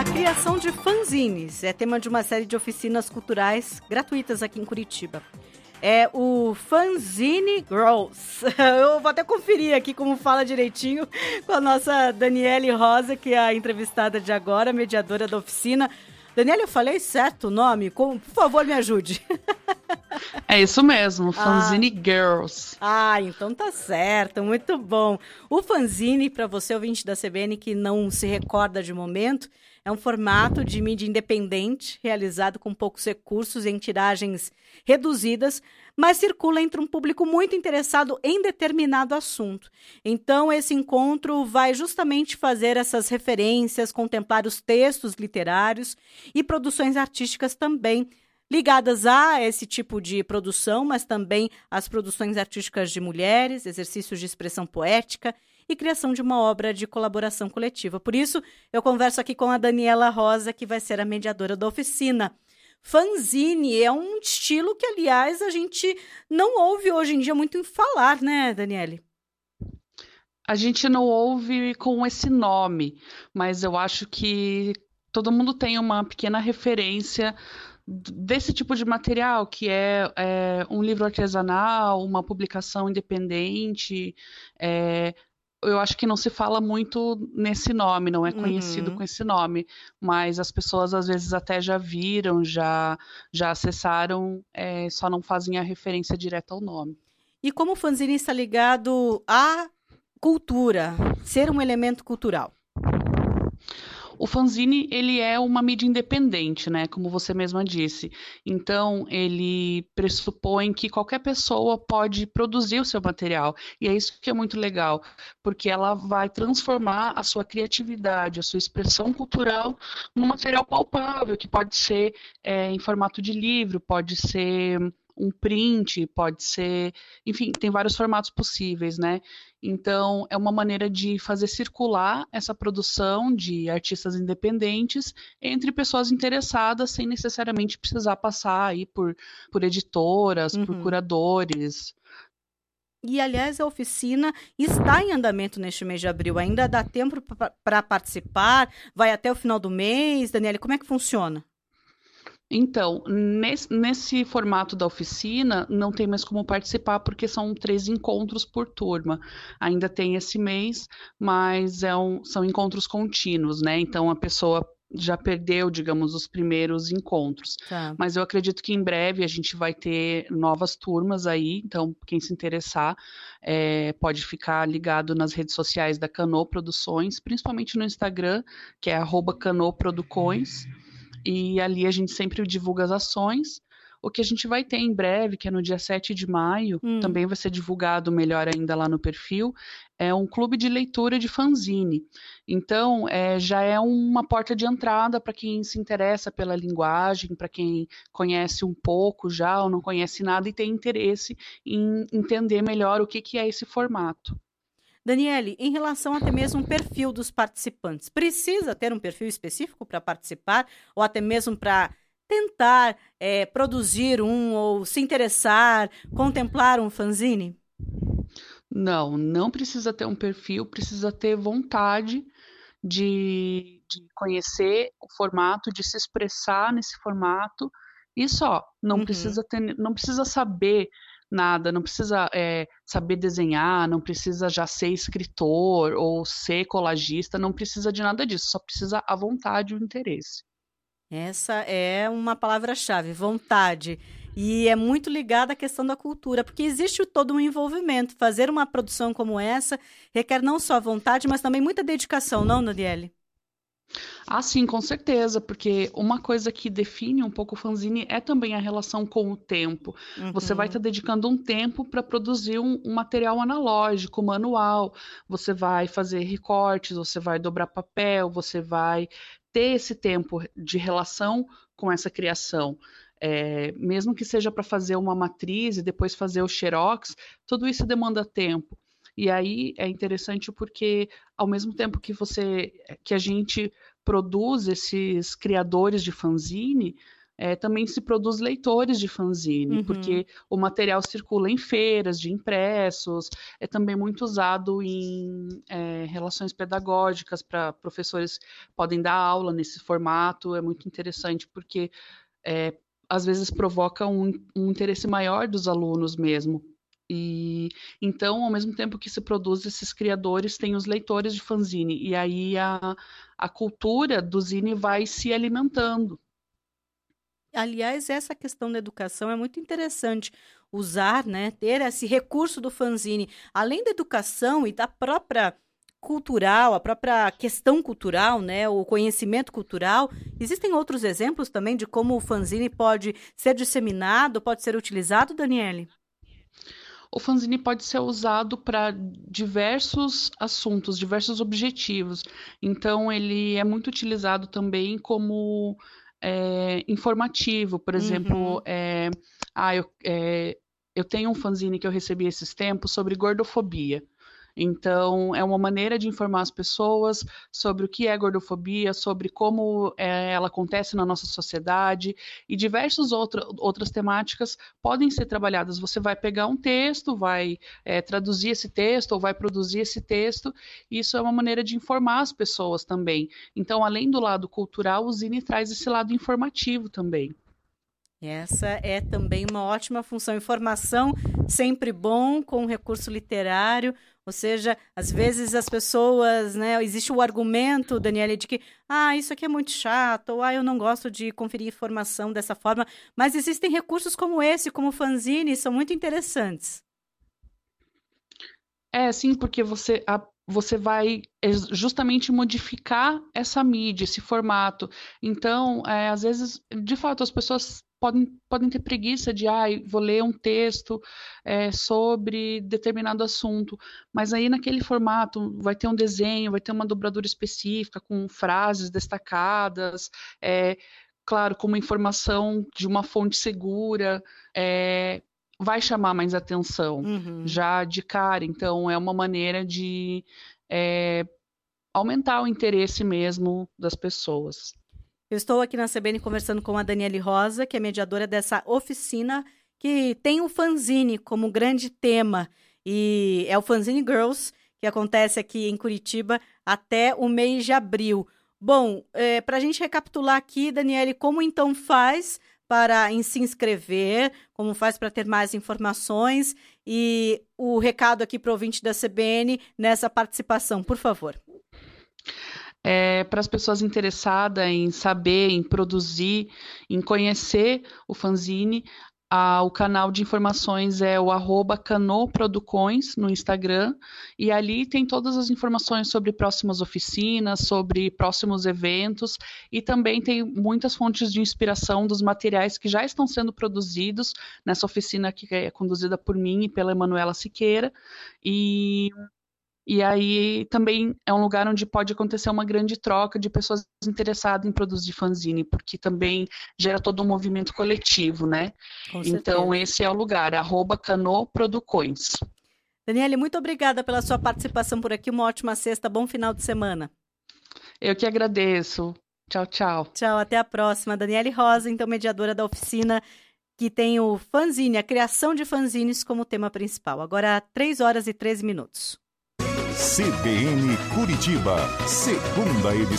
criação de fanzines é tema de uma série de oficinas culturais gratuitas aqui em Curitiba. É o Fanzine Girls. Eu vou até conferir aqui como fala direitinho com a nossa Daniele Rosa, que é a entrevistada de agora, mediadora da oficina. Daniele, eu falei certo o nome? Por favor, me ajude. É isso mesmo, Fanzine Girls. Então tá certo, muito bom. O fanzine, para você, ouvinte da CBN, que não se recorda de momento, é um formato de mídia independente, realizado com poucos recursos em tiragens reduzidas, mas circula entre um público muito interessado em determinado assunto. Então, esse encontro vai justamente fazer essas referências, contemplar os textos literários e produções artísticas também, ligadas a esse tipo de produção, mas também às produções artísticas de mulheres, exercícios de expressão poética e criação de uma obra de colaboração coletiva. Por isso, eu converso aqui com a Daniela Rosa, que vai ser a mediadora da oficina. Fanzine é um estilo que, aliás, a gente não ouve hoje em dia muito em falar, né, Daniele? A gente não ouve com esse nome, mas eu acho que todo mundo tem uma pequena referência desse tipo de material, que é um livro artesanal, uma publicação independente. Eu acho que não se fala muito nesse nome, não é conhecido com esse nome, mas as pessoas às vezes até já viram, já acessaram, só não fazem a referência direta ao nome. E como o fanzine está ligado à cultura, ser um elemento cultural? O fanzine, ele é uma mídia independente, né? Como você mesma disse. Então, ele pressupõe que qualquer pessoa pode produzir o seu material. E é isso que é muito legal, porque ela vai transformar a sua criatividade, a sua expressão cultural num material palpável, que pode ser em formato de livro, pode ser um print, pode ser... Enfim, tem vários formatos possíveis, né? Então, é uma maneira de fazer circular essa produção de artistas independentes entre pessoas interessadas, sem necessariamente precisar passar aí por editoras, por curadores. E, aliás, a oficina está em andamento neste mês de abril. Ainda dá tempo para participar? Vai até o final do mês? Daniele, como é que funciona? Então, nesse formato da oficina, não tem mais como participar, porque são 3 encontros por turma. Ainda tem esse mês, mas são encontros contínuos, né? Então, a pessoa já perdeu, digamos, os primeiros encontros. Tá. Mas eu acredito que em breve a gente vai ter novas turmas aí, então quem se interessar pode ficar ligado nas redes sociais da Cano Produções, principalmente no Instagram, que é @canoproducões. E ali a gente sempre divulga as ações. O que a gente vai ter em breve, que é no dia 7 de maio, também vai ser divulgado melhor ainda lá no perfil, é um clube de leitura de fanzine. Então, já é uma porta de entrada para quem se interessa pela linguagem, para quem conhece um pouco já ou não conhece nada e tem interesse em entender melhor o que é esse formato. Daniele, em relação até mesmo ao perfil dos participantes, precisa ter um perfil específico para participar ou até mesmo para tentar produzir ou se interessar, contemplar um fanzine? Não precisa ter um perfil, precisa ter vontade de conhecer o formato, de se expressar nesse formato e só. Não precisa saber nada, não precisa saber desenhar, não precisa já ser escritor ou ser colagista, não precisa de nada disso, só precisa a vontade e o interesse. Essa é uma palavra-chave, vontade. E é muito ligada à questão da cultura, porque existe todo um envolvimento. Fazer uma produção como essa requer não só vontade, mas também muita dedicação, não, Daniele? Ah, sim, com certeza, porque uma coisa que define um pouco o fanzine é também a relação com o tempo. Você vai estar dedicando um tempo para produzir um material analógico, manual, você vai fazer recortes, você vai dobrar papel, você vai ter esse tempo de relação com essa criação. Mesmo que seja para fazer uma matriz e depois fazer o xerox, tudo isso demanda tempo. E aí é interessante porque, ao mesmo tempo que a gente produz esses criadores de fanzine, também se produz leitores de fanzine, porque o material circula em feiras de impressos, é também muito usado em relações pedagógicas, para professores podem dar aula nesse formato, é muito interessante, porque às vezes provoca um interesse maior dos alunos mesmo. E então, ao mesmo tempo que se produz esses criadores, tem os leitores de fanzine, e aí a cultura do zine vai se alimentando. Aliás, essa questão da educação é muito interessante usar, né, ter esse recurso do fanzine, além da educação e da própria cultural, a própria questão cultural, né, o conhecimento cultural. Existem outros exemplos também de como o fanzine pode ser disseminado, pode ser utilizado, Daniele? O fanzine pode ser usado para diversos assuntos, diversos objetivos. Então, ele é muito utilizado também como informativo. Por exemplo, eu tenho um fanzine que eu recebi esses tempos sobre gordofobia. Então, é uma maneira de informar as pessoas sobre o que é gordofobia, sobre como ela acontece na nossa sociedade, e diversas outras temáticas podem ser trabalhadas. Você vai pegar um texto, vai traduzir esse texto, ou vai produzir esse texto, e isso é uma maneira de informar as pessoas também. Então, além do lado cultural, o zine traz esse lado informativo também. Essa é também uma ótima função. Informação sempre bom com recurso literário, ou seja, às vezes as pessoas, né, existe o argumento, Daniele, de que isso aqui é muito chato, ou eu não gosto de conferir informação dessa forma, mas existem recursos como esse, como o fanzine, são muito interessantes. Sim, porque você vai justamente modificar essa mídia, esse formato. Então, às vezes, de fato, as pessoas podem ter preguiça de, vou ler um texto sobre determinado assunto, mas aí naquele formato vai ter um desenho, vai ter uma dobradura específica com frases destacadas, claro, com uma informação de uma fonte segura, vai chamar mais atenção já de cara. Então, é uma maneira de aumentar o interesse mesmo das pessoas. Eu estou aqui na CBN conversando com a Daniele Rosa, que é mediadora dessa oficina que tem o fanzine como grande tema. E é o Fanzine Girls, que acontece aqui em Curitiba até o mês de abril. Bom, para a gente recapitular aqui, Daniele, como então faz para se inscrever, como faz para ter mais informações e o recado aqui para o ouvinte da CBN nessa participação, por favor. Para as pessoas interessadas em saber, em produzir, em conhecer o fanzine, o canal de informações é o @canoproducões no Instagram, e ali tem todas as informações sobre próximas oficinas, sobre próximos eventos, e também tem muitas fontes de inspiração dos materiais que já estão sendo produzidos nessa oficina que é conduzida por mim e pela Emanuela Siqueira, e aí também é um lugar onde pode acontecer uma grande troca de pessoas interessadas em produzir fanzine, porque também gera todo um movimento coletivo, né? Então esse é o lugar, @canoproducões. Daniele, muito obrigada pela sua participação por aqui, uma ótima sexta, bom final de semana. Eu que agradeço. Tchau, tchau. Tchau, até a próxima. Daniele Rosa, então mediadora da oficina que tem o fanzine, a criação de fanzines como tema principal. Agora 3h13. CBN Curitiba, segunda edição.